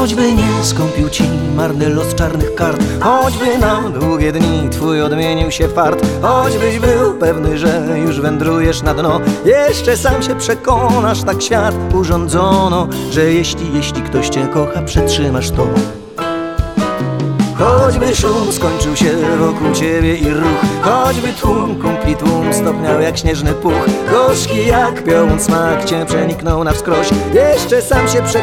Choćby nie skąpił ci marny los czarnych kart, choćby na długie dni twój odmienił się fart, choćbyś był pewny, że już wędrujesz na dno, jeszcze sam się przekonasz, tak świat urządzono, że jeśli ktoś cię kocha, przetrzymasz to. Choćby szum skończył się wokół ciebie i ruch, choćby tłum kumpli tłum stopniał jak śnieżny puch, gorzki jak piołun smak cię przeniknął na wskroś, jeszcze sam się